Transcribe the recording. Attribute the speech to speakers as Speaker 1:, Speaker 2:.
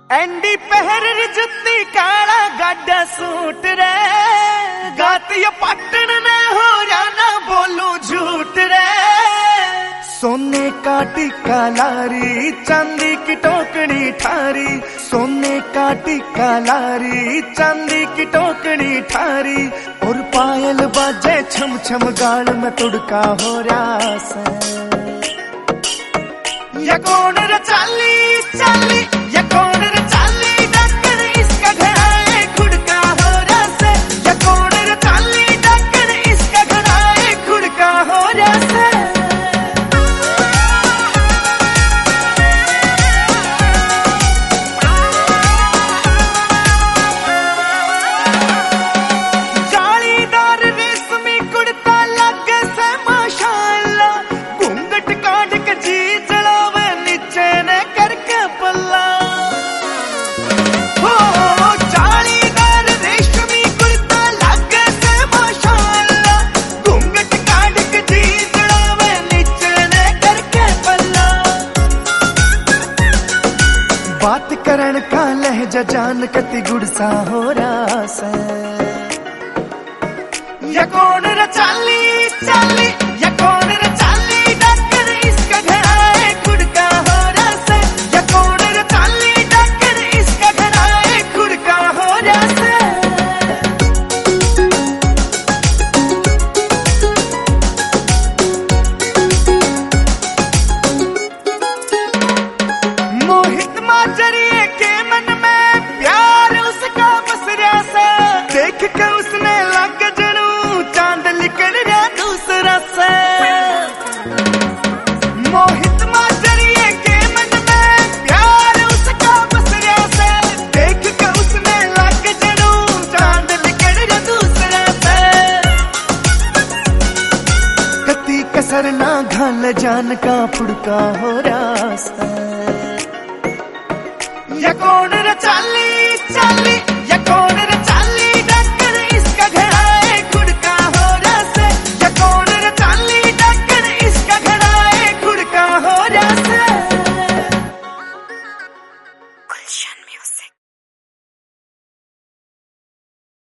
Speaker 1: Andy पहर जुत्ती काला गाडा सूट रे गाती पटन ने हो जाना बोलू झूठ रे। सोने का टिक्का लारी चांदी की टोकरी ठारी, सोने का टिक्का लारी चांदी की टोकरी ठारी, और पायल बाजे छम छम गाल में तुड़का हो रहा से। या कौन रे चाली चाली, या कौन रे चाली डकर इसका घड़ा है खुड़का हो रहा से। या कौन रे चाली डकर इसका घड़ा है खुड़का हो रहा से। जालीदार रेशमी कुर्ता लगे से माशाअल्लाह, घूंघट काट के जी चढ़ावे नीचे ने करके पल्ला। हो जालीदार रेशमी कुर्ता लगे से माशाअल्लाह, घूंघट काट के जी चढ़ावे नीचे ने करके पल्ला। बात करण का लहजा जान कति गुड़सा हो रहा से। या कौन रे चाली चाली, या कौन रे चाली डकर इसका घड़ा है खुड़का हो रहा से। या कौन रे चाली डकर इसका घड़ा है खुड़का हो रहा से। मोहित माजरिए के मन में प्यार उसका बसरा सा, देख के उसने लग जड़ू चांद लिकड़ रहा दूसरा से। मोहित माजरिए के मन में प्यार उसका बसरा सा, देख के उसने लग जड़ू चांद लिकड़ रहा दूसरा से। कति कसर ना घाल जान का फुड़का हो रहा